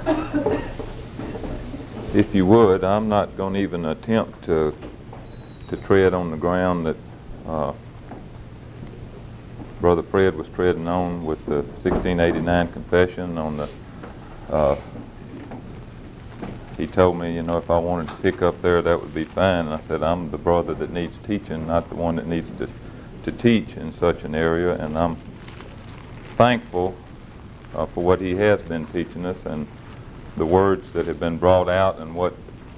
If you would, I'm not going to even attempt to tread on the ground that Brother Fred was treading on with the 1689 confession on the he told me, if I wanted to pick up there, that would be fine. And I said, I'm the brother that needs teaching, not the one that needs to teach in such an area. And I'm thankful for what he has been teaching us and the words that have been brought out, and what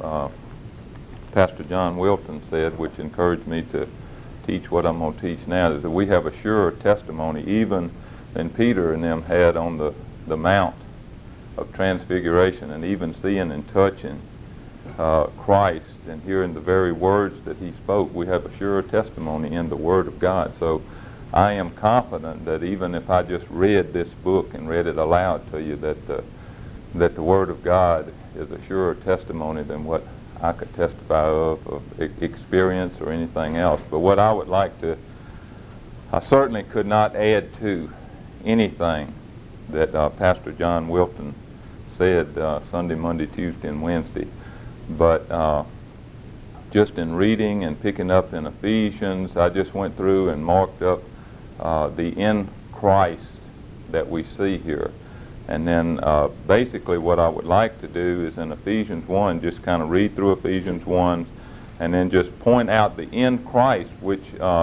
Pastor John Wilton said, which encouraged me to teach what I'm going to teach now, is that we have a surer testimony even than Peter and them had on the Mount of Transfiguration, and even seeing and touching Christ and hearing the very words that he spoke. We have a surer testimony in the Word of God. So I am confident that even if I just read this book and read it aloud to you, that the Word of God is a surer testimony than what I could testify of experience or anything else. But what I would like to, I certainly could not add to anything that Pastor John Wilton said Sunday, Monday, Tuesday, and Wednesday. But just in reading and picking up in Ephesians, I just went through and marked up the in Christ that we see here. And then basically what I would like to do is in Ephesians 1, just kind of read through Ephesians 1 and then just point out the in Christ which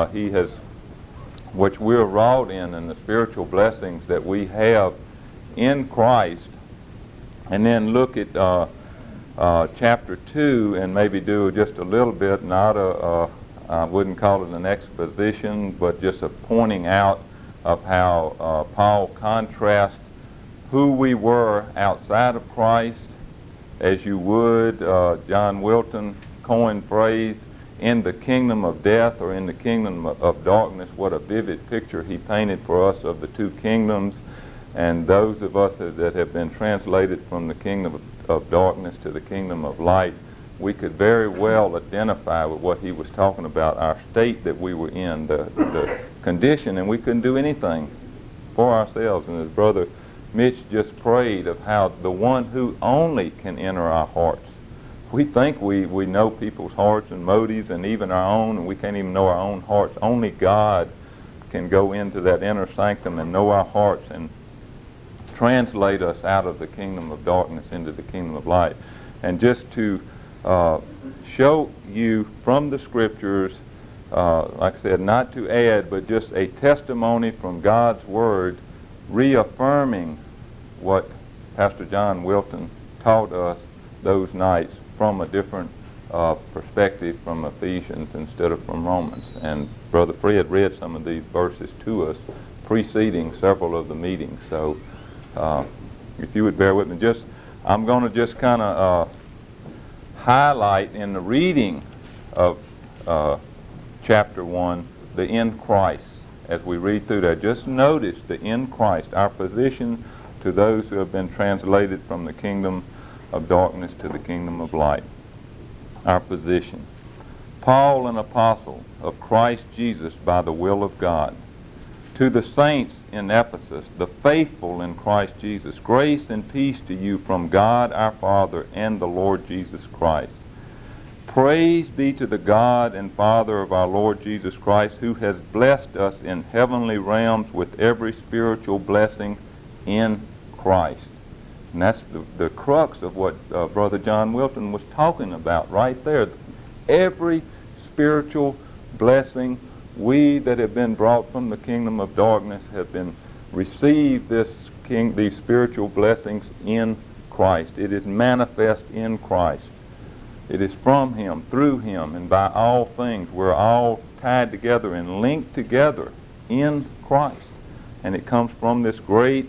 which we're wrought in, and the spiritual blessings that we have in Christ. And then look at chapter 2 and maybe do just a little bit, not I wouldn't call it an exposition, but just a pointing out of how Paul contrasts who we were outside of Christ, as you would, John Wilton coined phrase, in the kingdom of death or in the kingdom of darkness. What a vivid picture he painted for us of the two kingdoms. And those of us that have been translated from the kingdom of darkness to the kingdom of light, we could very well identify with what he was talking about, our state that we were in, the condition, and we couldn't do anything for ourselves. And as Brother Mitch just prayed of how the one who only can enter our hearts. We think we know people's hearts and motives and even our own, and we can't even know our own hearts. Only God can go into that inner sanctum and know our hearts and translate us out of the kingdom of darkness into the kingdom of light. And just to show you from the scriptures, like I said, not to add, but just a testimony from God's Word reaffirming what Pastor John Wilton taught us those nights from a different perspective, from Ephesians instead of from Romans. And Brother Fred read some of these verses to us preceding several of the meetings. So if you would bear with me, I'm going to just kind of highlight in the reading of chapter 1 the in Christ. As we read through that, just notice the in Christ, our position to those who have been translated from the kingdom of darkness to the kingdom of light. Our position. Paul, an apostle of Christ Jesus by the will of God, to the saints in Ephesus, the faithful in Christ Jesus, grace and peace to you from God our Father and the Lord Jesus Christ. Praise be to the God and Father of our Lord Jesus Christ, who has blessed us in heavenly realms with every spiritual blessing in Christ. And that's the crux of what Brother John Wilton was talking about right there. Every spiritual blessing, we that have been brought from the kingdom of darkness have been received these spiritual blessings in Christ. It is manifest in Christ. It is from Him, through Him, and by all things. We're all tied together and linked together in Christ. And it comes from this great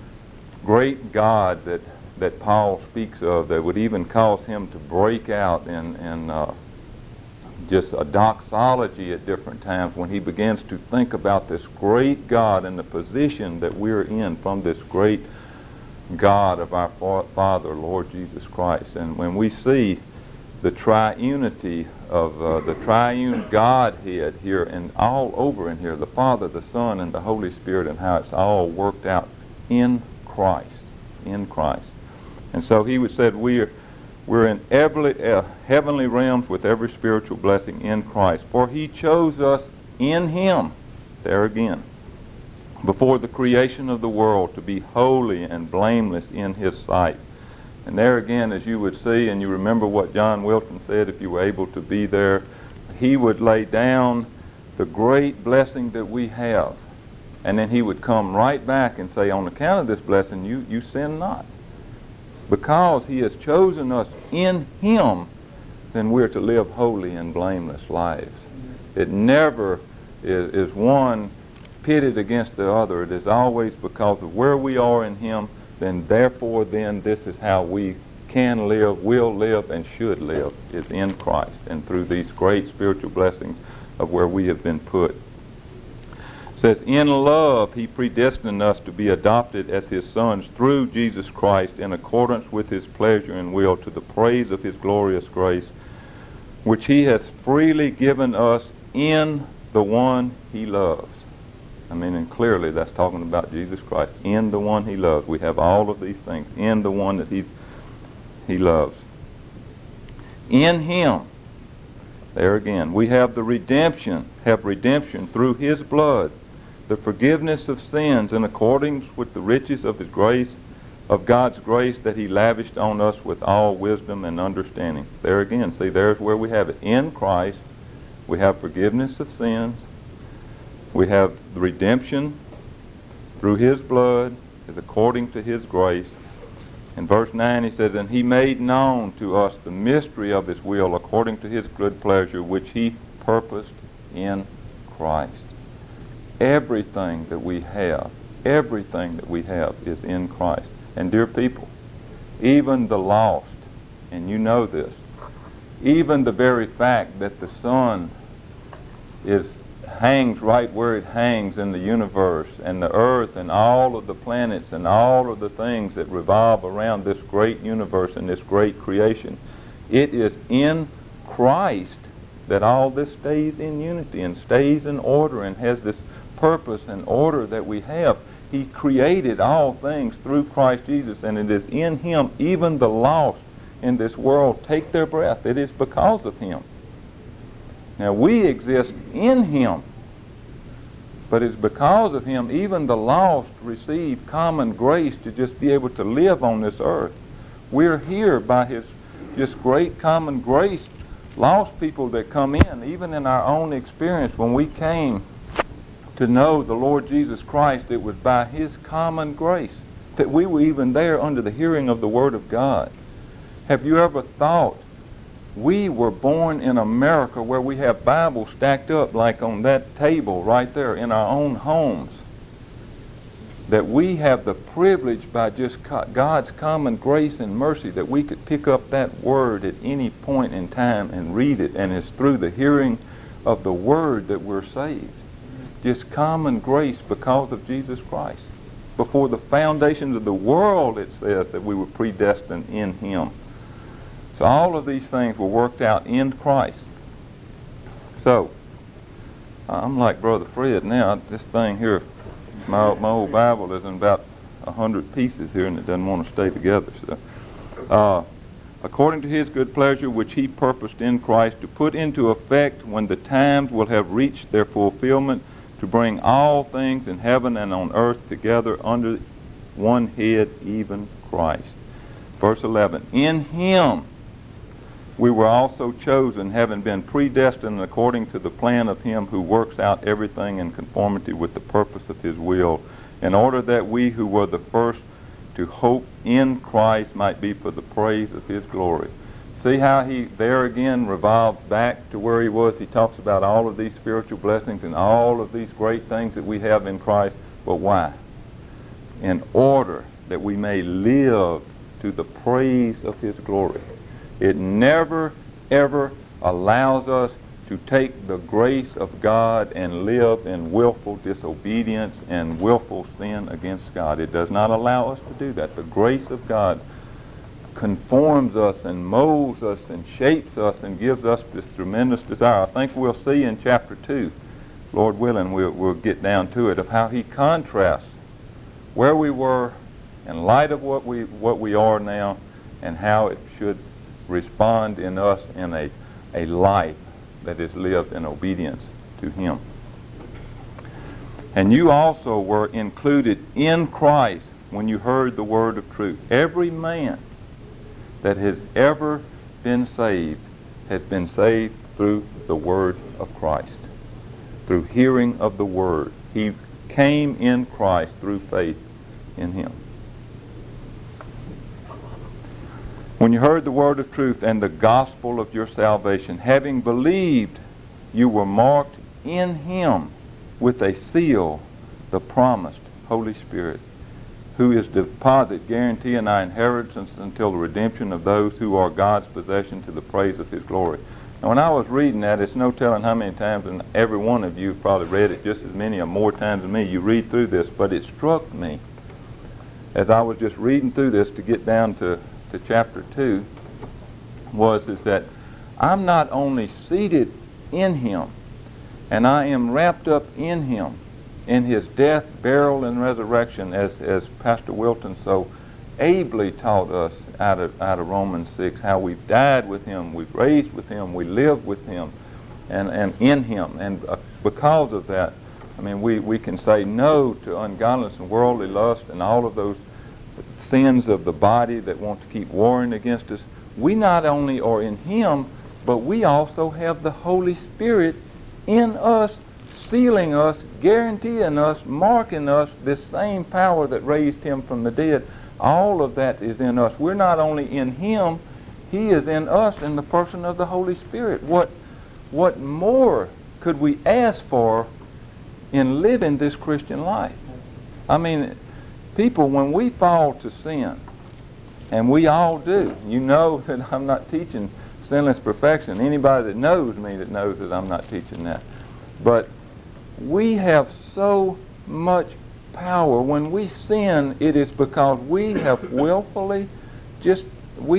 God that Paul speaks of, that would even cause him to break out in just a doxology at different times when he begins to think about this great God and the position that we're in from this great God of our Father, Lord Jesus Christ. And when we see the triunity of the triune Godhead here and all over in here, the Father, the Son, and the Holy Spirit, and how it's all worked out in Christ. In Christ. And so he would said we're in heavenly realms with every spiritual blessing in Christ. For he chose us in him, there again, before the creation of the world, to be holy and blameless in his sight. And there again, as you would see, and you remember what John Wilton said if you were able to be there, he would lay down the great blessing that we have. And then he would come right back and say, on account of this blessing, you sin not. Because he has chosen us in him, then we're to live holy and blameless lives. It never is one pitted against the other. It is always because of where we are in him, then therefore then this is how we can live, will live, and should live, is in Christ and through these great spiritual blessings of where we have been put. It says, in love he predestined us to be adopted as his sons through Jesus Christ in accordance with his pleasure and will, to the praise of his glorious grace, which he has freely given us in the one he loves. I mean, and clearly that's talking about Jesus Christ. In the one he loves. We have all of these things in the one that he loves. In him, there again, we have redemption through his blood, the forgiveness of sins in accordance with the riches of his grace, of God's grace that he lavished on us with all wisdom and understanding. There again, see, there's where we have it. In Christ, we have forgiveness of sins. We have the redemption through his blood, is according to his grace. In verse 9 he says, and he made known to us the mystery of his will according to his good pleasure, which he purposed in Christ. Everything that we have is in Christ. And dear people, even the lost, and you know this, even the very fact that the sun hangs right where it hangs in the universe, and the earth and all of the planets and all of the things that revolve around this great universe and this great creation, it is in Christ that all this stays in unity and stays in order and has this purpose and order that we have. He created all things through Christ Jesus, and it is in him even the lost in this world take their breath. It is because of him. Now we exist in him, but it's because of him even the lost receive common grace to just be able to live on this earth. We're here by his just great common grace. Lost people that come in, even in our own experience, when we came to know the Lord Jesus Christ, it was by his common grace that we were even there under the hearing of the Word of God. Have you ever thought we were born in America where we have Bibles stacked up like on that table right there in our own homes, that we have the privilege by just God's common grace and mercy that we could pick up that Word at any point in time and read it, and it's through the hearing of the Word that we're saved. Just common grace because of Jesus Christ. Before the foundations of the world, it says that we were predestined in him. So all of these things were worked out in Christ. So, I'm like Brother Fred now. This thing here, my old Bible is in about 100 pieces here, and it doesn't want to stay together. So, according to his good pleasure, which he purposed in Christ to put into effect when the times will have reached their fulfillment, to bring all things in heaven and on earth together under one head, even Christ. Verse 11, in him we were also chosen, having been predestined according to the plan of him who works out everything in conformity with the purpose of his will, in order that we who were the first to hope in Christ might be for the praise of his glory. See how he there again revolves back to where he was. He talks about all of these spiritual blessings and all of these great things that we have in Christ. But why? In order that we may live to the praise of his glory. It never, ever allows us to take the grace of God and live in willful disobedience and willful sin against God. It does not allow us to do that. The grace of God conforms us and molds us and shapes us and gives us this tremendous desire. I think we'll see in chapter 2, Lord willing, we'll get down to it, of how he contrasts where we were in light of what we are now and how it should respond in us in a life that is lived in obedience to Him. And you also were included in Christ when you heard the word of truth. Every man that has ever been saved has been saved through the word of Christ, through hearing of the word. He came in Christ through faith in Him. When you heard the word of truth and the gospel of your salvation, having believed, you were marked in Him with a seal, the promised Holy Spirit, who is deposit, guaranteeing our inheritance until the redemption of those who are God's possession to the praise of His glory. Now, when I was reading that, it's no telling how many times, and every one of you have probably read it just as many or more times than me. You read through this, but it struck me as I was just reading through this to get down to chapter 2 is that I'm not only seated in Him, and I am wrapped up in Him, in His death, burial, and resurrection, as Pastor Wilton so ably taught us out of Romans 6, how we've died with Him, we've raised with Him, we live with Him, and in Him. And because of that, I mean, we can say no to ungodliness and worldly lust and all of those sins of the body that want to keep warring against us. We not only are in Him, but we also have the Holy Spirit in us, sealing us, guaranteeing us, marking us, this same power that raised Him from the dead. All of that is in us. We're not only in Him, He is in us in the person of the Holy Spirit. What more could we ask for in living this Christian life? I mean, people, when we fall to sin, and we all do, you know that I'm not teaching sinless perfection. Anybody that knows me that knows that I'm not teaching that. But we have so much power. When we sin, it is because we have willfully just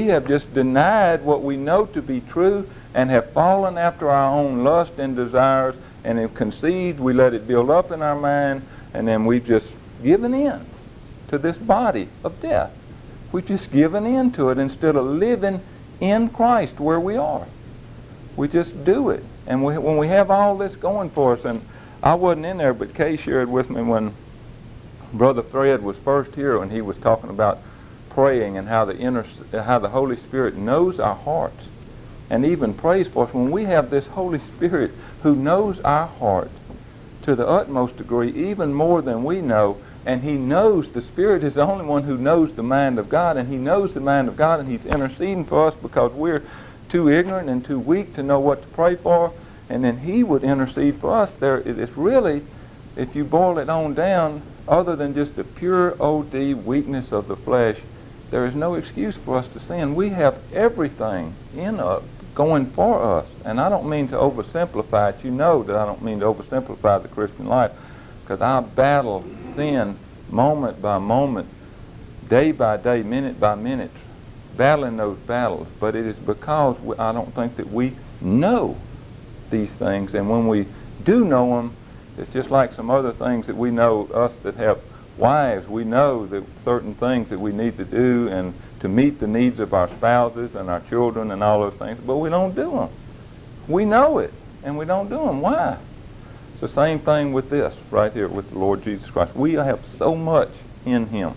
denied what we know to be true and have fallen after our own lust and desires and have conceived. We let it build up in our mind, and then we've just given in to this body of death. We've just given in to it instead of living in Christ where we are. We just do it. And when we have all this going for us, and I wasn't in there, but Kay shared with me when Brother Fred was first here, and he was talking about praying and how the Holy Spirit knows our hearts and even prays for us. When we have this Holy Spirit who knows our heart to the utmost degree, even more than we know, and He knows, the Spirit is the only one who knows the mind of God, and He knows the mind of God, and He's interceding for us because we're too ignorant and too weak to know what to pray for, and then He would intercede for us. It's really, if you boil it on down, other than just the pure OD weakness of the flesh, there is no excuse for us to sin. We have everything in us going for us. And I don't mean to oversimplify it. You know that I don't mean to oversimplify the Christian life, because I battle sin moment by moment, day by day, minute by minute, battling those battles. But it is because I don't think that we know these things. And when we do know them, it's just like some other things that we know, us that have wives, we know that certain things that we need to do and to meet the needs of our spouses and our children and all those things, but we don't do them. We know it, and we don't do them. Why? It's the same thing with this right here with the Lord Jesus Christ. We have so much in Him.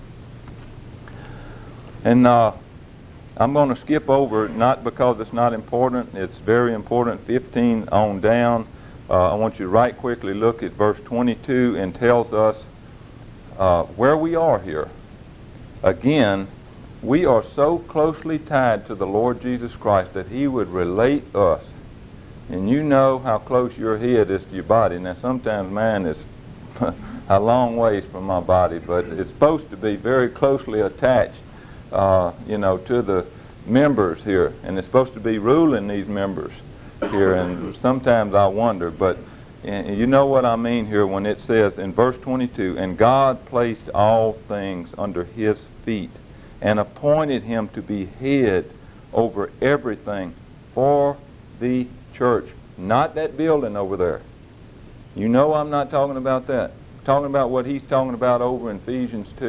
And I'm going to skip over, not because it's not important, it's very important, 15 on down. I want you to right quickly look at verse 22, and tells us where we are here. Again, we are so closely tied to the Lord Jesus Christ that He would relate us. And you know how close your head is to your body. Now, sometimes mine is a long ways from my body, but it's supposed to be very closely attached, to the members here. And it's supposed to be ruling these members here. And sometimes I wonder, but and you know what I mean here when it says in verse 22, and God placed all things under His feet and appointed Him to be head over everything for the church. Not that building over there. You know I'm not talking about that. I'm talking about what he's talking about over in Ephesians 2.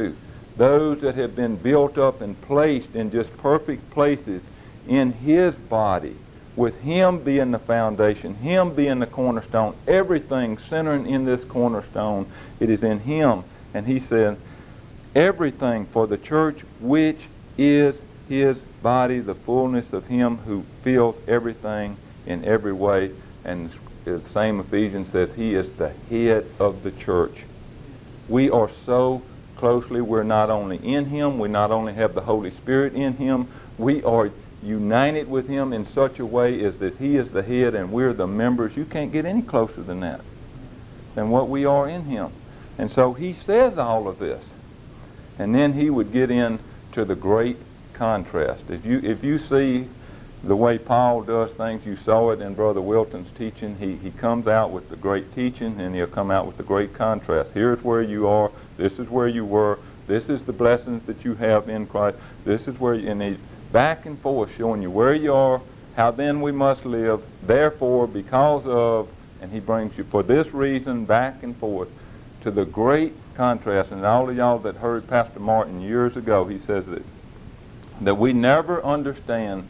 those that have been built up and placed in just perfect places in His body, with Him being the foundation, Him being the cornerstone, everything centering in this cornerstone, it is in Him. And He said, everything for the church, which is His body, the fullness of Him who fills everything in every way. And the same Ephesians says He is the head of the church. We are so closely, we're not only in Him, we not only have the Holy Spirit in Him, we are united with Him in such a way as that He is the head and we're the members. You can't get any closer than that, than what we are in Him. And so He says all of this. And then He would get into the great contrast. If you see the way Paul does things, you saw it in Brother Wilton's teaching. He comes out with the great teaching, and he'll come out with the great contrast. Here's where you are. This is where you were. This is the blessings that you have in Christ. This is where and he back and forth showing you where you are, how then we must live, therefore, because of, and he brings you for this reason back and forth to the great contrast. And all of y'all that heard Pastor Martin years ago, he says that we never understand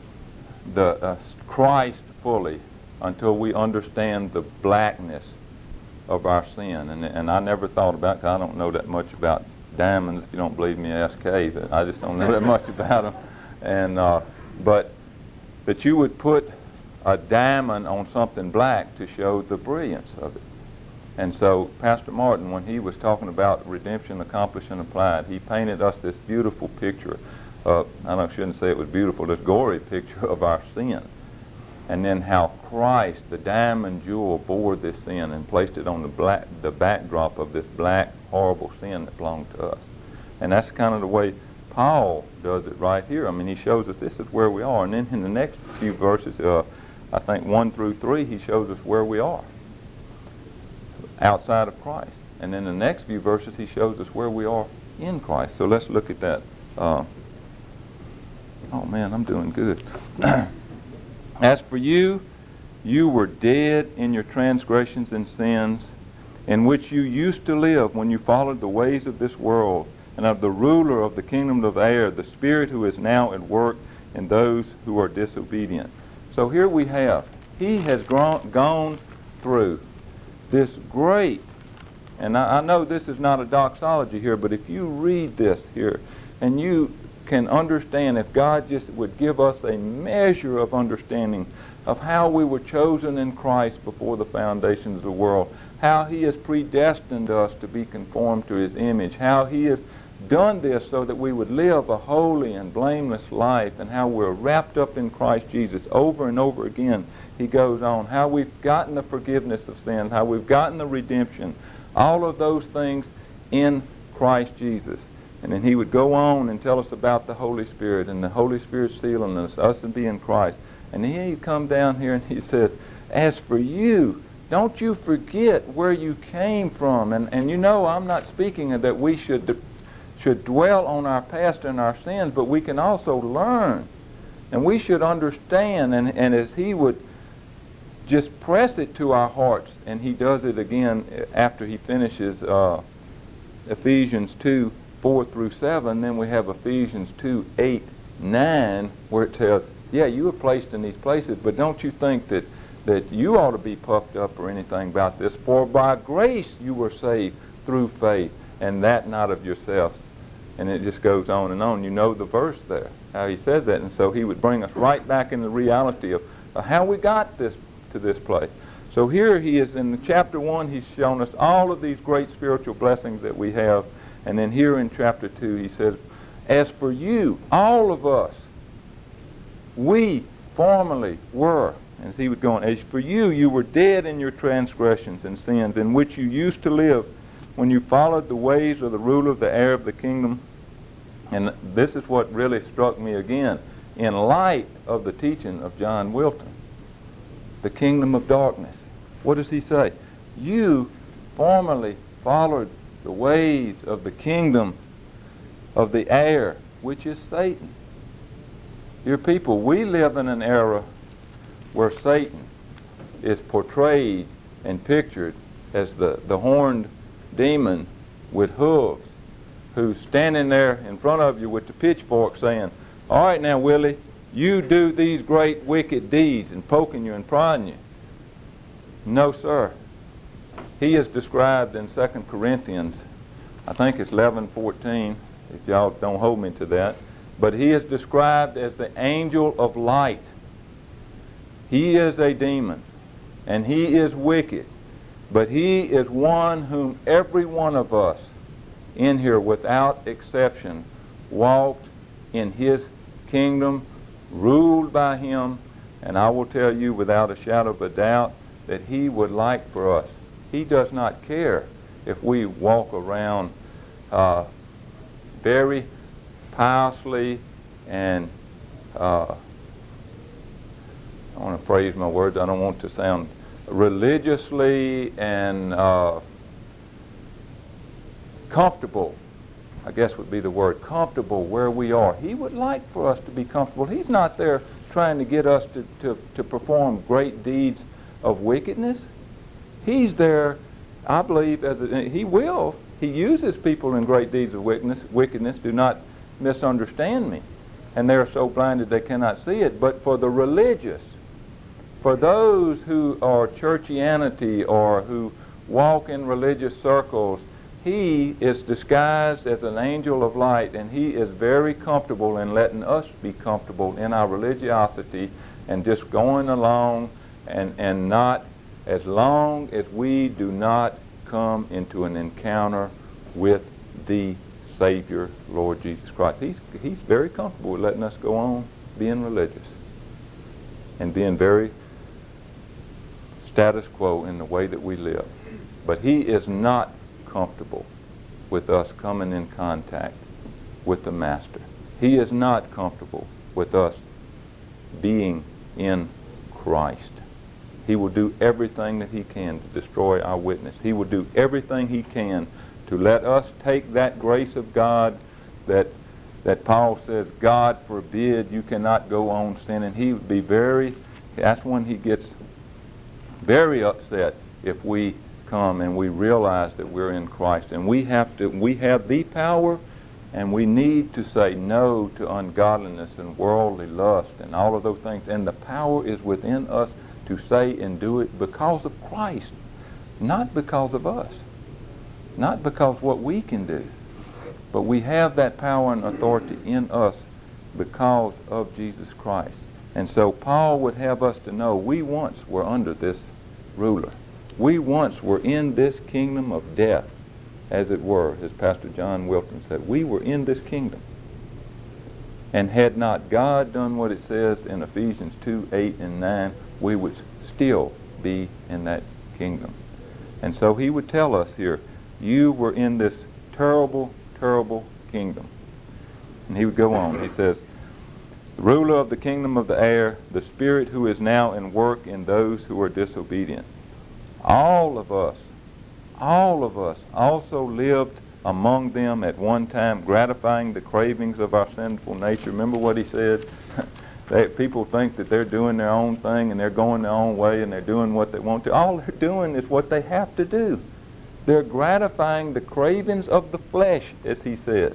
the Christ fully until we understand the blackness of our sin. And I never thought about it, 'cause I don't know that much about diamonds. If you don't believe me, ask Kay. But I just don't know that much about them. And but that you would put a diamond on something black to show the brilliance of it. And so Pastor Martin, when he was talking about redemption accomplished and applied, he painted us this beautiful picture of, I shouldn't say it was beautiful, this gory picture of our sin. And then how Christ, the diamond jewel, bore this sin and placed it on the backdrop of this black, horrible sin that belonged to us. And that's kind of the way Paul does it right here. I mean, he shows us this is where we are. And then in the next few verses, I think 1 through 3, he shows us where we are outside of Christ. And then the next few verses, he shows us where we are in Christ. So let's look at that. Oh man, I'm doing good. As for you, you were dead in your transgressions and sins, in which you used to live when you followed the ways of this world, and of the ruler of the kingdom of air, the spirit who is now at work in those who are disobedient. So here we have, he has gone through this great, and I know this is not a doxology here, but if you read this here, and you can understand, if God just would give us a measure of understanding of how we were chosen in Christ before the foundations of the world, how He has predestined us to be conformed to His image, how He has done this so that we would live a holy and blameless life, and how we're wrapped up in Christ Jesus over and over again. He goes on, how we've gotten the forgiveness of sins, how we've gotten the redemption, all of those things in Christ Jesus. And then he would go on and tell us about the Holy Spirit and the Holy Spirit sealing us and being Christ. And then he'd come down here and he says, as for you, don't you forget where you came from. And you know, I'm not speaking that we should dwell on our past and our sins, but we can also learn. And we should understand, and as he would just press it to our hearts, and he does it again after he finishes Ephesians 2, 4 through 7, then we have Ephesians 2, 8, 9, where it tells, yeah, you were placed in these places, but don't you think that you ought to be puffed up or anything about this. For by grace you were saved through faith, and that not of yourselves. And it just goes on and on. You know the verse there, how he says that. And so he would bring us right back in the reality of how we got to this place. So here he is in chapter 1, he's shown us all of these great spiritual blessings that we have. And then here in chapter 2, he says, as for you, all of us, we formerly were, as he would go on, as for you, you were dead in your transgressions and sins, in which you used to live when you followed the ways of the ruler of the air of the kingdom. And this is what really struck me again, in light of the teaching of John Wilton, the kingdom of darkness. What does he say? You formerly followed the ways of the kingdom of the air, which is Satan. Dear people, we live in an era where Satan is portrayed and pictured as the horned demon with hooves. who's standing there in front of you with the pitchfork saying, all right now, Willie, you do these great wicked deeds, and poking you and prodding you. No, sir. He is described in 2 Corinthians, I think it's 11:14, if y'all don't hold me to that, but he is described as the angel of light. He is a demon, and he is wicked, but he is one whom every one of us in here, without exception, walked in his kingdom, ruled by him, and I will tell you without a shadow of a doubt that he would like for us. He does not care if we walk around very piously and I want to phrase my words, I don't want to sound religiously and comfortable, I guess would be the word, comfortable where we are. He would like for us to be comfortable. He's not there trying to get us to perform great deeds of wickedness. He's there, I believe, he uses people in great deeds of wickedness. Do not misunderstand me. And they are so blinded they cannot see it. But for the religious, for those who are churchianity or who walk in religious circles, he is disguised as an angel of light, and he is very comfortable in letting us be comfortable in our religiosity and just going along and not, as long as we do not come into an encounter with the Savior, Lord Jesus Christ. He's very comfortable with letting us go on being religious and being very status quo in the way that we live. But he is not comfortable with us coming in contact with the Master. He is not comfortable with us being in Christ. He will do everything that he can to destroy our witness. He will do everything he can to let us take that grace of God that Paul says, God forbid, you cannot go on sinning. He would be that's when he gets very upset if we come and we realize that we're in Christ. And we have the power, and we need to say no to ungodliness and worldly lust and all of those things. And the power is within us to say and do it because of Christ, not because of us, not because what we can do, but we have that power and authority in us because of Jesus Christ. And so Paul would have us to know we once were under this ruler. We once were in this kingdom of death, as it were, as Pastor John Wilton said. We were in this kingdom. And had not God done what it says in Ephesians 2:8 and 9, we would still be in that kingdom. And so he would tell us here, you were in this terrible, terrible kingdom. And he would go on. He says, the ruler of the kingdom of the air, the spirit who is now in work in those who are disobedient. All of us also lived among them at one time, gratifying the cravings of our sinful nature. Remember what he said? People think that they're doing their own thing and they're going their own way and they're doing what they want to. All they're doing is what they have to do. They're gratifying the cravings of the flesh, as he said.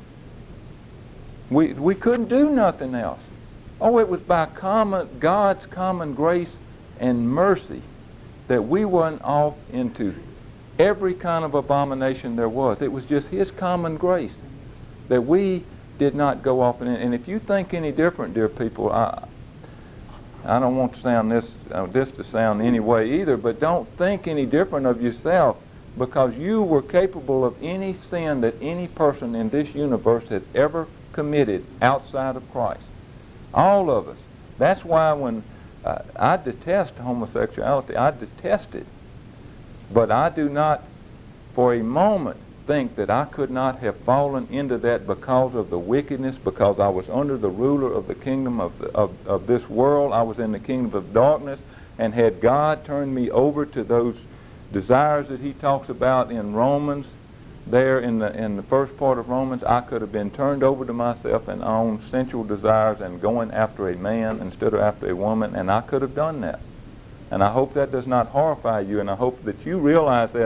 We couldn't do nothing else. Oh, it was by God's common grace and mercy that we went off into every kind of abomination there was. It was just his common grace that we did not go off. And if you think any different, dear people, I don't want to sound this to sound any way either, but don't think any different of yourself, because you were capable of any sin that any person in this universe has ever committed outside of Christ. All of us. That's why when I detest homosexuality, I detest it. But I do not for a moment think that I could not have fallen into that because of the wickedness, because I was under the ruler of the kingdom of this world. I was in the kingdom of darkness, and had God turned me over to those desires that he talks about in Romans, there in the first part of Romans, I could have been turned over to myself and own sensual desires and going after a man instead of after a woman, and I could have done that. And I hope that does not horrify you, and I hope that you realize that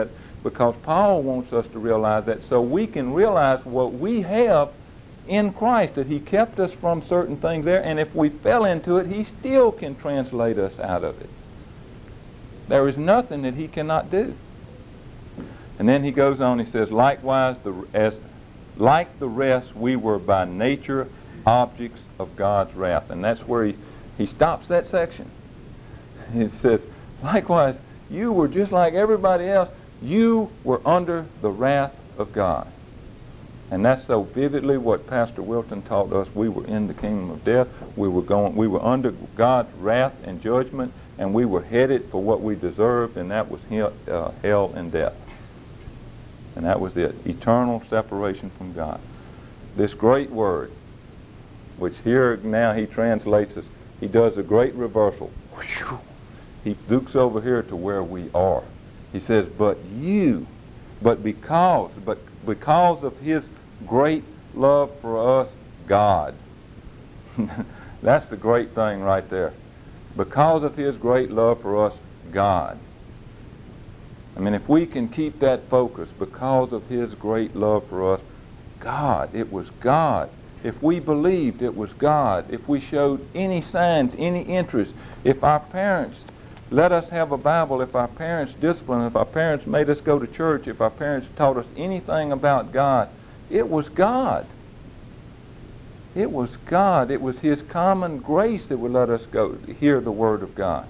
because Paul wants us to realize that so we can realize what we have in Christ, that he kept us from certain things there, and if we fell into it, he still can translate us out of it. There is nothing that he cannot do. And then he goes on, he says, likewise, like the rest, we were by nature objects of God's wrath. And that's where he stops that section. He says, likewise, you were just like everybody else. You were under the wrath of God. And that's so vividly what Pastor Wilton taught us. We were in the kingdom of death. We were under God's wrath and judgment, and we were headed for what we deserved, and that was hell and death. And that was it, eternal separation from God. This great word, which here now he translates us, he does a great reversal. He looks over here to where we are. He says, but because of his great love for us, God. That's the great thing right there. Because of his great love for us, God. I mean, if we can keep that focus, because of his great love for us, God, it was God. If we believed, it was God. If we showed any signs, any interest, if our parents let us have a Bible, if our parents disciplined, if our parents made us go to church, if our parents taught us anything about God, it was God. It was God. It was his common grace that would let us go hear the word of God.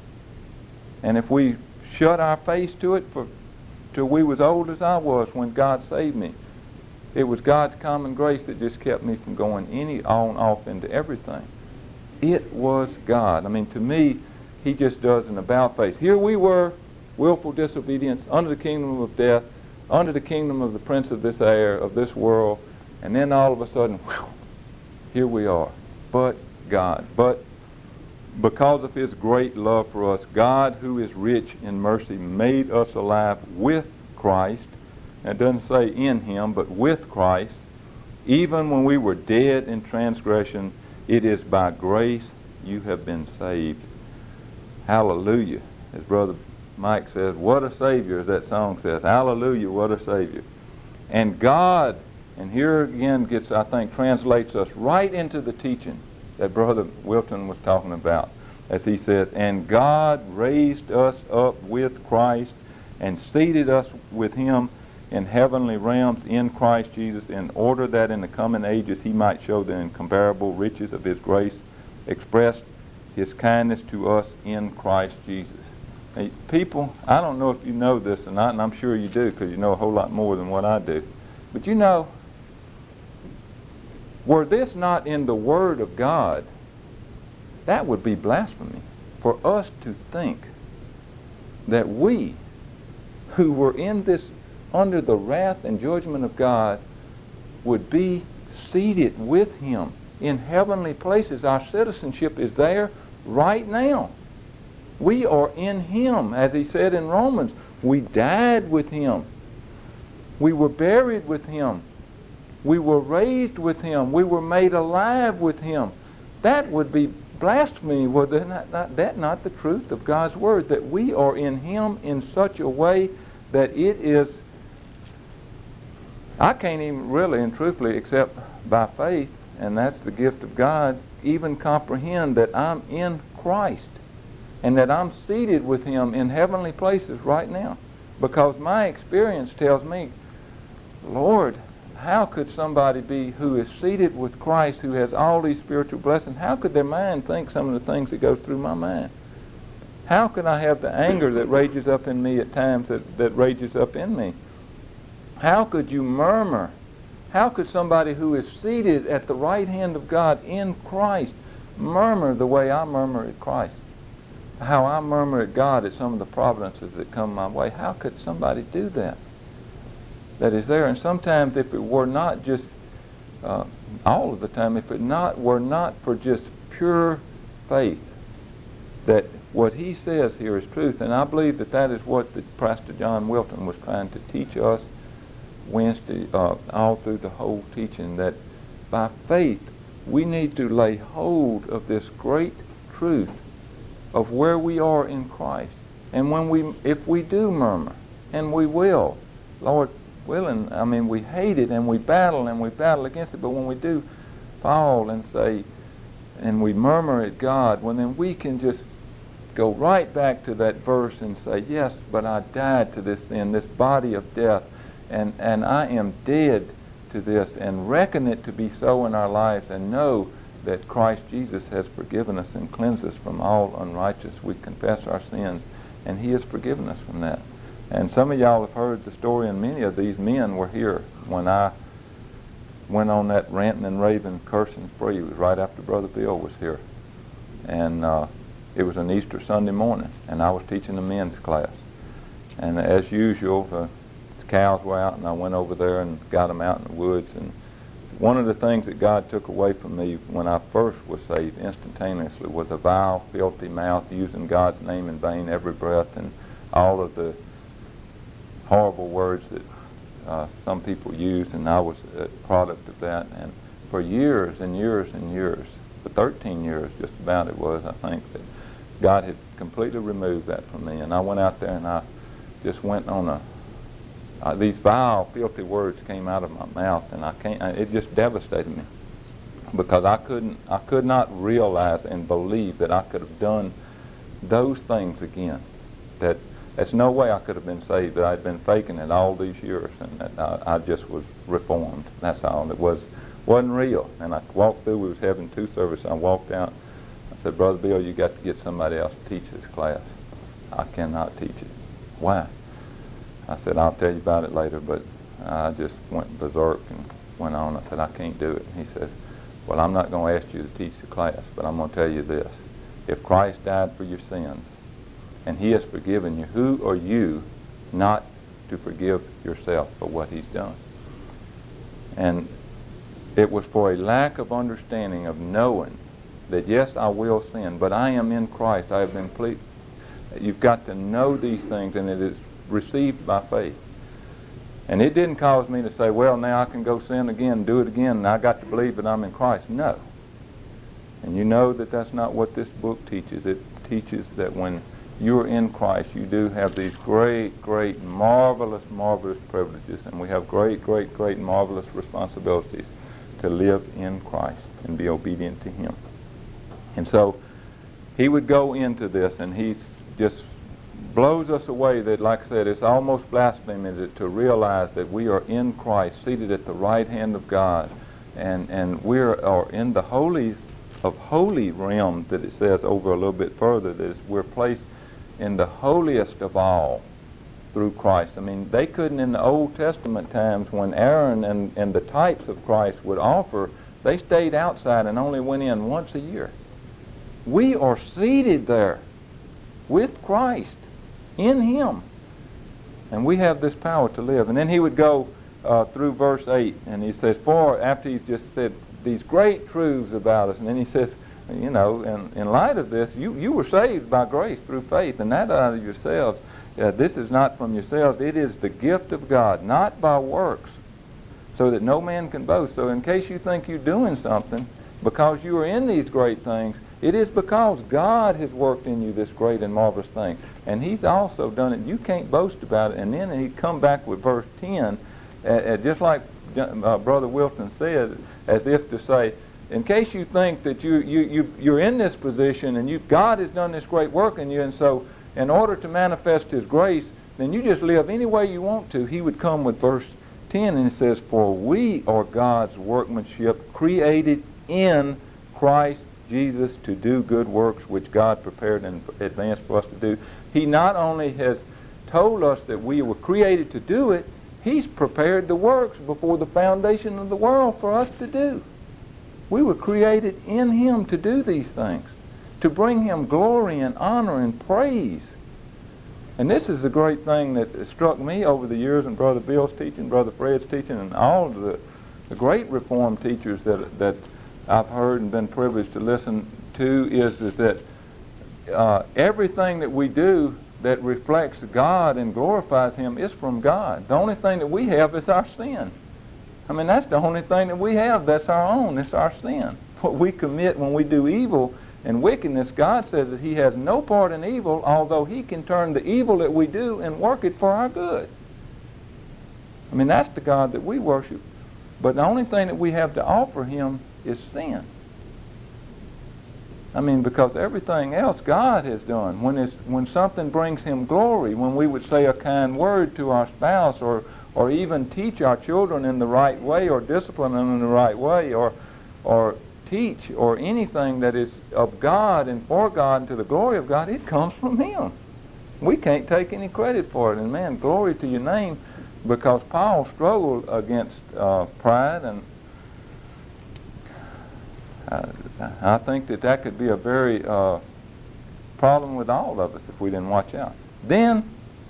And if we shut our face to it till we was old as I was when God saved me, it was God's common grace that just kept me from going on off into everything. It was God. I mean, to me, he just does an about face. Here we were, willful disobedience, under the kingdom of death, under the kingdom of the prince of this air, of this world, and then all of a sudden, whew, here we are. But God. But because of his great love for us, God, who is rich in mercy, made us alive with Christ. And it doesn't say in him, but with Christ. Even when we were dead in transgression, it is by grace you have been saved. Hallelujah. As Brother Mike says, what a Savior, as that song says. Hallelujah, what a Savior. And God, and here again gets, I think, translates us right into the teaching that Brother Wilton was talking about. As he says, and God raised us up with Christ and seated us with him in heavenly realms in Christ Jesus, in order that in the coming ages he might show the incomparable riches of his grace, expressed his kindness to us in Christ Jesus. Hey, people, I don't know if you know this or not, and I'm sure you do because you know a whole lot more than what I do. But you know, were this not in the Word of God, that would be blasphemy for us to think that we, who were in this under the wrath and judgment of God, would be seated with him in heavenly places. Our citizenship is there right now. We are in him, as he said in Romans. We died with him. We were buried with him. We were raised with him. We were made alive with him. That would be blasphemy. Was that not the truth of God's word, that we are in him in such a way that it is, I can't even really and truthfully, except by faith, and that's the gift of God, even comprehend that I'm in Christ and that I'm seated with him in heavenly places right now. Because my experience tells me, Lord, how could somebody be who is seated with Christ, who has all these spiritual blessings, how could their mind think some of the things that goes through my mind? How can I have the anger that rages up in me at times that rages up in me? How could you murmur? How could somebody who is seated at the right hand of God in Christ murmur the way I murmur at Christ? How I murmur at God at some of the providences that come my way. How could somebody do that? That is there. And sometimes if it were not just, all of the time, if it were not for just pure faith, that what he says here is truth. And I believe that that is what Pastor John Wilton was trying to teach us Wednesday, all through the whole teaching, that by faith we need to lay hold of this great truth of where we are in Christ. And if we do murmur, and we will. Lord willing, I mean, we hate it and we battle against it, but when we do fall and say, and we murmur at God, well then we can just go right back to that verse and say, yes, but I died to this sin, this body of death, and I am dead to this, and reckon it to be so in our lives, and know that Christ Jesus has forgiven us and cleansed us from all unrighteousness. We confess our sins, and He has forgiven us from that. And some of y'all have heard the story, and many of these men were here when I went on that ranting and raving, cursing spree. It was right after Brother Bill was here. And it was an Easter Sunday morning, and I was teaching a men's class. And as usual, the cows were out, and I went over there and got them out in the woods. And one of the things that God took away from me when I first was saved instantaneously was a vile, filthy mouth, using God's name in vain every breath, and all of the horrible words that some people use, and I was a product of that. And for years and years and years, for 13 years just about it was, I think, that God had completely removed that from me. And I went out there and I just went on these vile, filthy words came out of my mouth, and it just devastated me, because I could not realize and believe that I could have done those things again. There's no way I could have been saved, that I'd been faking it all these years, and that I just was reformed. That's all. It wasn't real. And I walked through, we was having 2 services. I walked out. I said, Brother Bill, you got to get somebody else to teach this class. I cannot teach it. Why? I said, I'll tell you about it later, but I just went berserk and went on. I said, I can't do it. And he said, well, I'm not going to ask you to teach the class, but I'm going to tell you this. If Christ died for your sins, and He has forgiven you, who are you not to forgive yourself for what He's done? And it was for a lack of understanding, of knowing that, yes, I will sin, but I am in Christ. I have been pleased. You've got to know these things, and it is received by faith. And it didn't cause me to say, well, now I can go sin again, do it again, and I got to believe that I'm in Christ. No. And you know that that's not what this book teaches. It teaches that when you're in Christ, you do have these great, great, marvelous, marvelous privileges, and we have great, great, great, marvelous responsibilities to live in Christ and be obedient to Him. And so he would go into this, and he just blows us away that, like I said, it's almost blasphemous to realize that we are in Christ, seated at the right hand of God, and we are in the holies of holy realm that it says over a little bit further, that we're placed in the holiest of all through Christ. I mean, they couldn't in the Old Testament times, when Aaron and the types of Christ would offer, they stayed outside and only went in once a year. We are seated there with Christ, in Him. And we have this power to live. And then he would go through verse 8, and he says, for, after he's just said these great truths about us, and then he says, you know, in light of this, you were saved by grace through faith, and that out of yourselves. This is not from yourselves. It is the gift of God, not by works, so that no man can boast. So in case you think you're doing something because you are in these great things, it is because God has worked in you this great and marvelous thing. And He's also done it. You can't boast about it. And then He'd come back with verse 10, just like Brother Wilson said, as if to say, in case you think that you're in this position and God has done this great work in you, and so in order to manifest His grace, then you just live any way you want to. He would come with verse 10, and it says, for we are God's workmanship, created in Christ Jesus to do good works which God prepared in advance for us to do. He not only has told us that we were created to do it, He's prepared the works before the foundation of the world for us to do. We were created in Him to do these things, to bring Him glory and honor and praise. And this is the great thing that struck me over the years in Brother Bill's teaching, Brother Fred's teaching, and all of the great Reformed teachers that I've heard and been privileged to listen to, is that everything that we do that reflects God and glorifies Him is from God. The only thing that we have is our sin. I mean, that's the only thing that we have that's our own. It's our sin. What we commit when we do evil and wickedness, God says that he has no part in evil, although he can turn the evil that we do and work it for our good. I mean, that's the God that we worship. But the only thing that we have to offer him is sin. I mean, because everything else God has done. When something brings him glory, when we would say a kind word to our spouse, or even teach our children in the right way, or discipline them in the right way, or teach, or anything that is of God and for God and to the glory of God, it comes from him. We can't take any credit for it. And man, glory to your name, because Paul struggled against pride, and I think that could be a very problem with all of us if we didn't watch out. Then,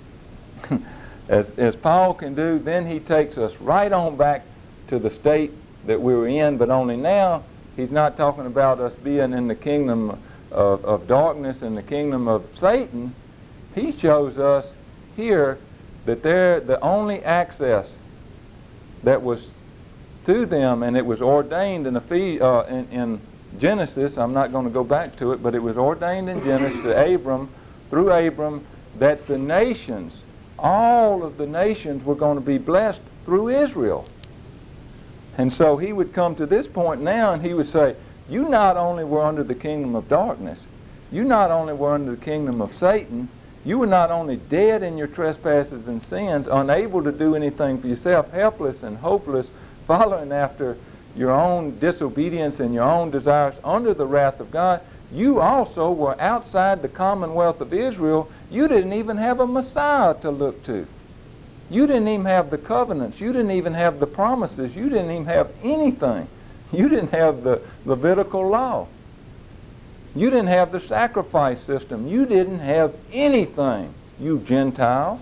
as Paul can do, then he takes us right on back to the state that we were in, but only now he's not talking about us being in the kingdom of darkness and the kingdom of Satan. He shows us here that the only access that was to them, and it was ordained in Genesis, I'm not going to go back to it, but it was ordained in Genesis to Abram, through Abram, that the nations, all of the nations, were going to be blessed through Israel. And so he would come to this point now, and he would say, you not only were under the kingdom of darkness, you not only were under the kingdom of Satan, you were not only dead in your trespasses and sins, unable to do anything for yourself, helpless and hopeless, following after your own disobedience and your own desires under the wrath of God, you also were outside the commonwealth of Israel. You didn't even have a Messiah to look to. You didn't even have the covenants. You didn't even have the promises. You didn't even have anything. You didn't have the Levitical law. You didn't have the sacrifice system. You didn't have anything, you Gentiles.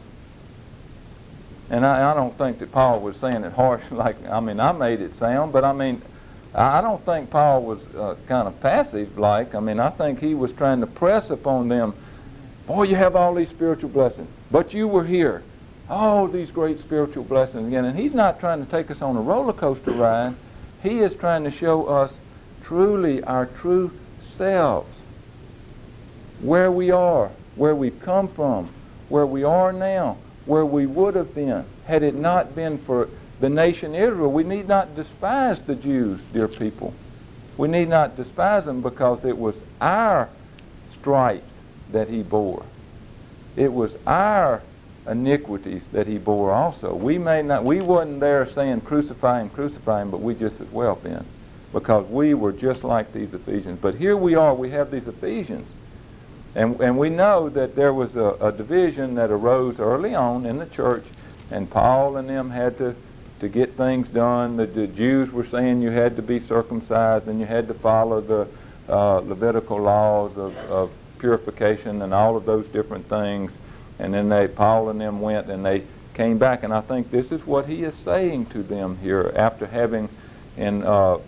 And I don't think that Paul was saying it harsh I made it sound, but I don't think Paul was kind of passive like. I think he was trying to press upon them, boy, you have all these spiritual blessings, but you were here. All these great spiritual blessings again. And he's not trying to take us on a roller coaster ride. He is trying to show us truly our true selves, where we are, where we've come from, where we are now, where we would have been had it not been for the nation Israel. We need not despise the Jews, dear people. We need not despise them, because it was our stripes that he bore. It was our iniquities that he bore also. We wasn't there saying crucify him, but we just as well been, because we were just like these Ephesians. But here we are, we have these Ephesians. And we know that there was a division that arose early on in the church, and Paul and them had to get things done. The Jews were saying you had to be circumcised and you had to follow the Levitical laws of purification and all of those different things. And then Paul and them went and they came back. And I think this is what he is saying to them here after having in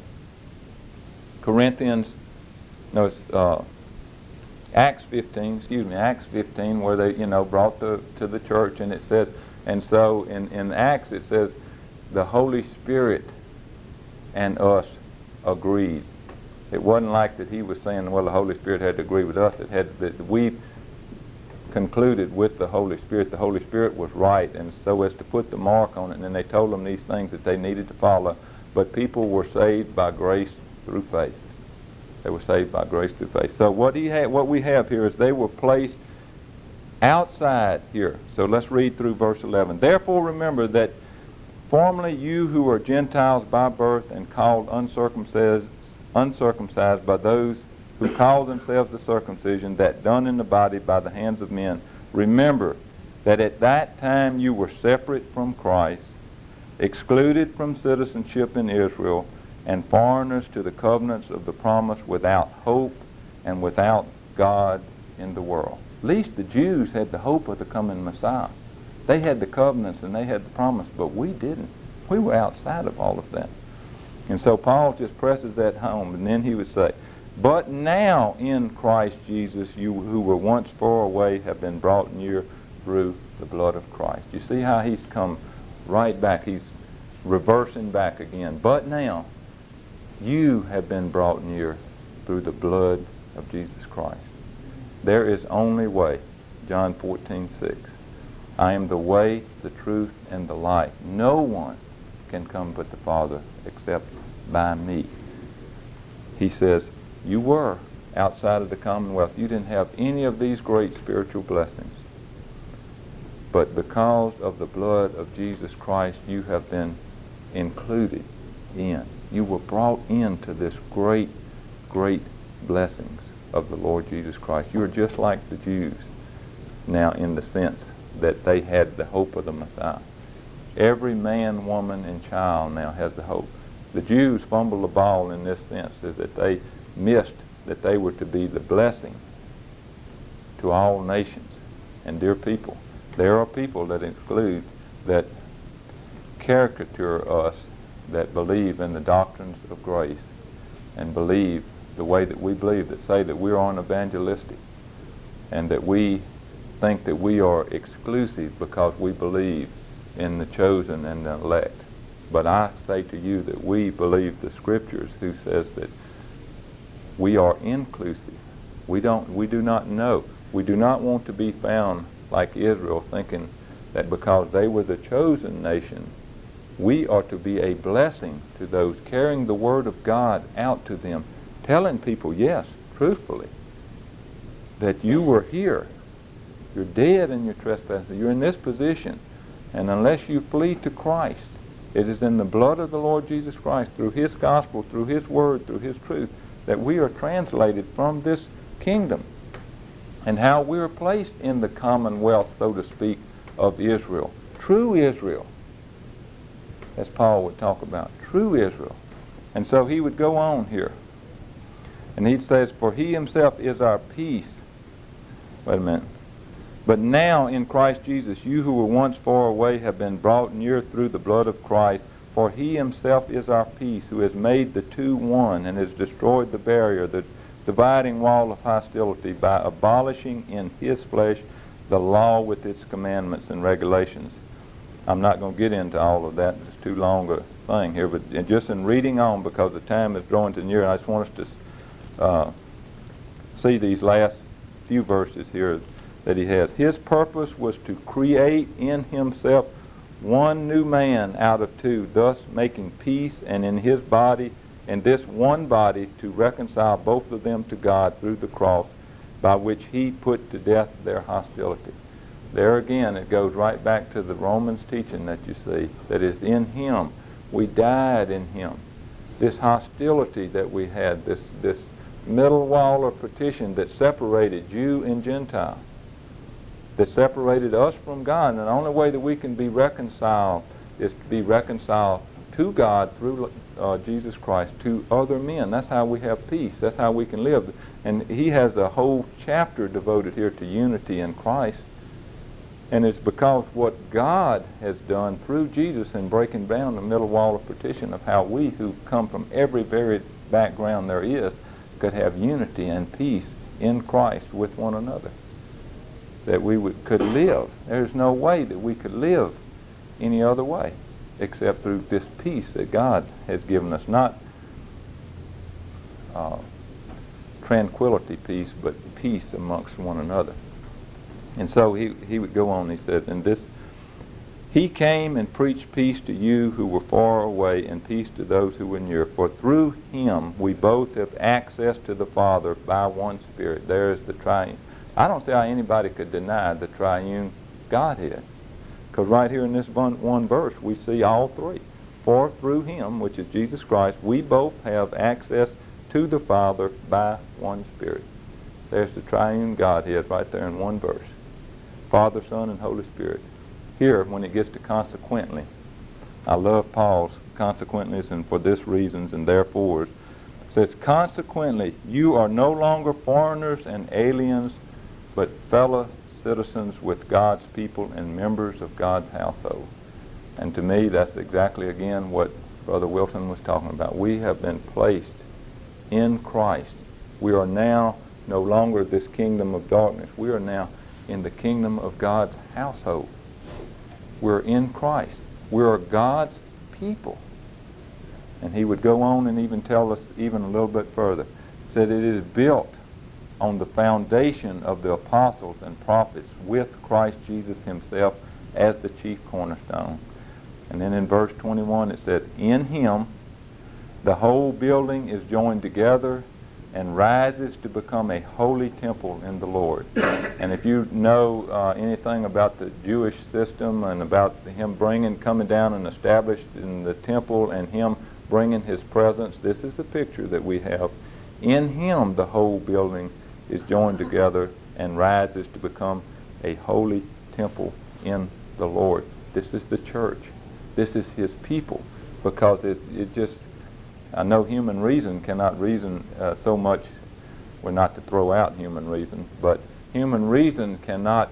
Acts 15, where they, brought to the church, and it says, and so in Acts it says, the Holy Spirit and us agreed. It wasn't like that he was saying, well, the Holy Spirit had to agree with us. It had that we concluded with the Holy Spirit. The Holy Spirit was right, and so as to put the mark on it, and then they told them these things that they needed to follow. But people were saved by grace through faith. They were saved by grace through faith. So what we have here is they were placed outside here. So let's read through verse 11. Therefore remember that formerly you who are Gentiles by birth and called uncircumcised by those who call themselves the circumcision, that done in the body by the hands of men, remember that at that time you were separate from Christ, excluded from citizenship in Israel, and foreigners to the covenants of the promise, without hope and without God in the world. At least the Jews had the hope of the coming Messiah. They had the covenants and they had the promise, but we didn't. We were outside of all of that. And so Paul just presses that home, and then he would say, but now in Christ Jesus, you who were once far away have been brought near through the blood of Christ. You see how he's come right back. He's reversing back again. But now, you have been brought near through the blood of Jesus Christ. There is only way. John 14:6. I am the way, the truth, and the life. No one can come but the Father except by me. He says, you were outside of the commonwealth. You didn't have any of these great spiritual blessings. But because of the blood of Jesus Christ, you have been included in. You were brought into this great, great blessings of the Lord Jesus Christ. You are just like the Jews now in the sense that they had the hope of the Messiah. Every man, woman, and child now has the hope. The Jews fumbled the ball in this sense, is that they missed that they were to be the blessing to all nations. And dear people, there are people that exclude, that caricature us, that believe in the doctrines of grace and believe the way that we believe, that say that we're unevangelistic and that we think that we are exclusive because we believe in the chosen and the elect. But I say to you that we believe the Scriptures, who says that we are inclusive. We do not know. We do not want to be found like Israel, thinking that because they were the chosen nation, we are to be a blessing to those, carrying the Word of God out to them, telling people, yes, truthfully, that you were here. You're dead in your trespasses. You're in this position. And unless you flee to Christ, it is in the blood of the Lord Jesus Christ, through His gospel, through His Word, through His truth, that we are translated from this kingdom, and how we are placed in the commonwealth, so to speak, of Israel. True Israel, as Paul would talk about. True Israel. And so he would go on here. And he says, for He Himself is our peace. Wait a minute. But now in Christ Jesus, you who were once far away have been brought near through the blood of Christ. For He Himself is our peace, who has made the two one and has destroyed the barrier, the dividing wall of hostility, by abolishing in His flesh the law with its commandments and regulations. I'm not going to get into all of that. It's too long a thing here. But just in reading on, because the time is drawing to near, I just want us to see these last few verses here that he has. His purpose was to create in Himself one new man out of two, thus making peace, and in His body, and this one body, to reconcile both of them to God through the cross, by which He put to death their hostility. There again, it goes right back to the Romans teaching that you see, that is in Him. We died in Him. This hostility that we had, this middle wall of partition that separated Jew and Gentile, that separated us from God. And the only way that we can be reconciled is to be reconciled to God through Jesus Christ, to other men. That's how we have peace. That's how we can live. And he has a whole chapter devoted here to unity in Christ. And it's because what God has done through Jesus in breaking down the middle wall of partition, of how we, who come from every varied background there is, could have unity and peace in Christ with one another. That we could live. There's no way that we could live any other way except through this peace that God has given us. Not tranquility peace, but peace amongst one another. And so he would go on, he says, in this, He came and preached peace to you who were far away, and peace to those who were near. For through Him we both have access to the Father by one Spirit. There is the triune. I don't see how anybody could deny the triune Godhead. Because right here in this one verse, we see all three. For through Him, which is Jesus Christ, we both have access to the Father by one Spirit. There's the triune Godhead right there in one verse. Father, Son, and Holy Spirit. Here, when it gets to consequently, I love Paul's consequentlies, and for this reasons and therefore. It says, consequently, you are no longer foreigners and aliens, but fellow citizens with God's people and members of God's household. And to me, that's exactly, again, what Brother Wilton was talking about. We have been placed in Christ. We are now no longer this kingdom of darkness. We are now in the kingdom of God's household. We're in Christ. We are God's people. And he would go on and even tell us even a little bit further. He said it is built on the foundation of the apostles and prophets, with Christ Jesus himself as the chief cornerstone. And then in verse 21 it says, in him the whole building is joined together and rises to become a holy temple in the Lord. And if you know anything about the Jewish system and about him coming down and established in the temple and him bringing his presence, this is the picture that we have. In him the whole building is joined together and rises to become a holy temple in the Lord. This is the church. This is his people, because it just, I know human reason cannot reason so much. We're not to throw out human reason, but human reason cannot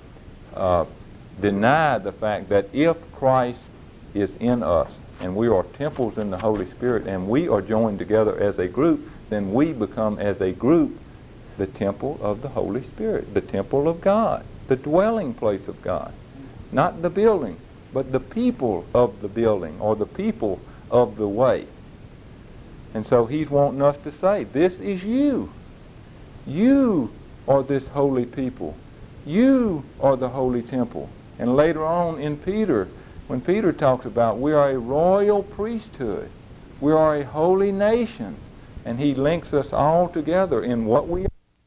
deny the fact that if Christ is in us and we are temples in the Holy Spirit and we are joined together as a group, then we become as a group the temple of the Holy Spirit, the temple of God, the dwelling place of God. Not the building, but the people of the building, or the people of the way. And so he's wanting us to say, this is you. You are this holy people. You are the holy temple. And later on in Peter, when Peter talks about we are a royal priesthood, we are a holy nation, and he links us all together in what we are.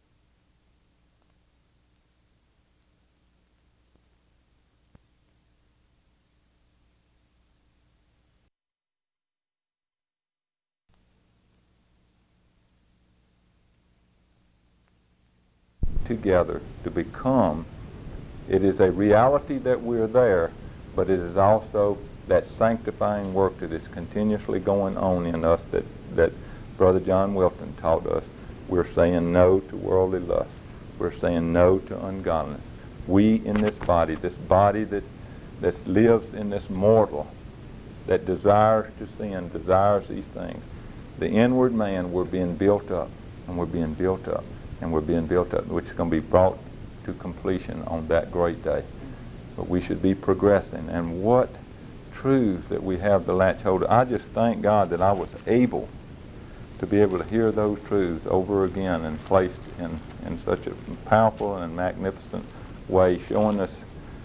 Together to become, it is a reality that we're there, but it is also that sanctifying work that is continuously going on in us that Brother John Wilton taught us. We're saying no to worldly lust. We're saying no to ungodliness. We in this body that lives in this mortal, that desires to sin, desires these things, the inward man, we're being built up, and we're being built up, and we're being built up, which is going to be brought to completion on that great day. But we should be progressing. And what truths that we have to latch hold of. I just thank God that I was able to be able to hear those truths over again and placed in such a powerful and magnificent way, showing us.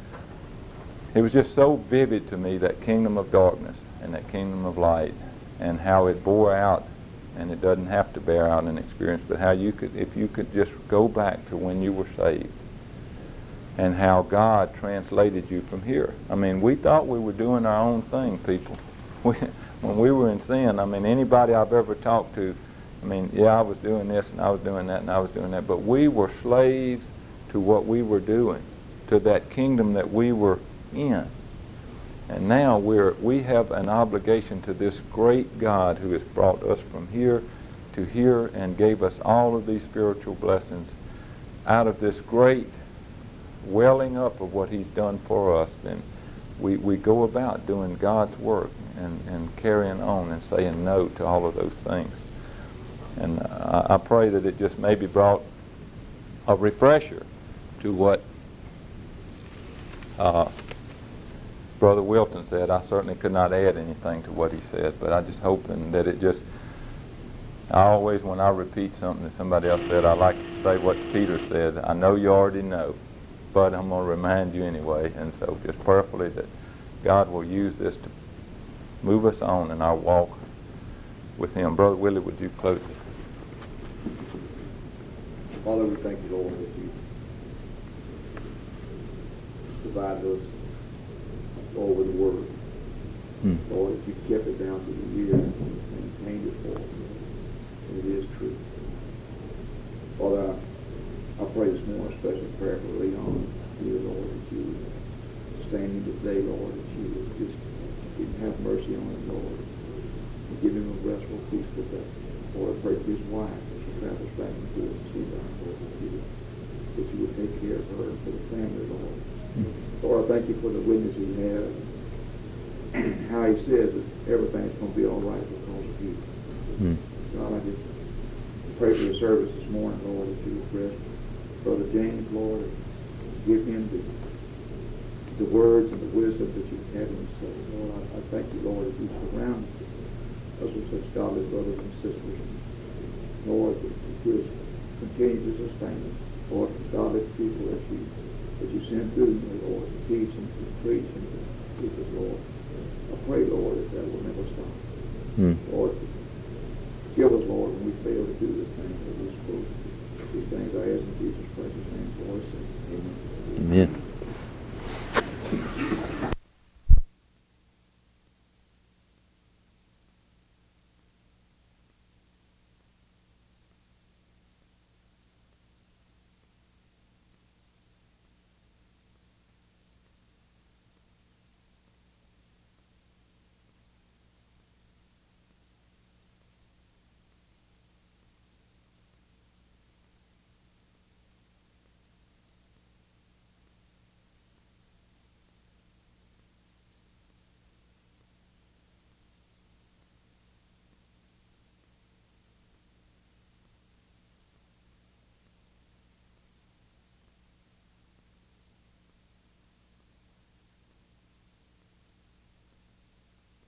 It was just so vivid to me, that kingdom of darkness and that kingdom of light, and how it bore out. And it doesn't have to bear out an experience, but how you could, if you could just go back to when you were saved, and how God translated you from here. I mean, we thought we were doing our own thing, people. When we were in sin, I mean, anybody I've ever talked to, I mean, yeah, I was doing this and I was doing that and I was doing that, but we were slaves to what we were doing, to that kingdom that we were in. And now we have an obligation to this great God who has brought us from here to here and gave us all of these spiritual blessings out of this great welling up of what he's done for us. And we go about doing God's work and carrying on and saying no to all of those things. And I pray that it just maybe brought a refresher to what Brother Wilton said. I certainly could not add anything to what he said, but I just hoping that it just, I always, when I repeat something that somebody else said, I like to say what Peter said. I know you already know, but I'm going to remind you anyway. And so just prayerfully that God will use this to move us on in our walk with him. Brother Willie, would you close this? Father, we thank you, Lord, that you provided us, Lord, with the Word. Lord, that you kept it down through the years and maintained it for us. And it is true. Father, I pray this morning, especially prayer for Leon, you, Lord, that you would stand him today, Lord, that you would just have mercy on him, Lord, and give him a restful, peaceful day. Lord, I pray for his wife as she travels back and forth to see God, Lord, that you would take care of her and for the family, Lord. Lord, I thank you for the witness he has, how he says that everything's going to be all right because of you. God, I just pray for the service this morning, Lord, that you would bless Brother James, Lord, and give him the words and the wisdom that you have him say. Lord, I thank you, Lord, that you surround us with such godly brothers and sisters. Lord, that you continue to sustain us. Lord, godly people that you send through me, Lord, to teach and to preach and to teach us, Lord. I pray, Lord, that will never stop. Lord, give us, Lord, when we fail to do this.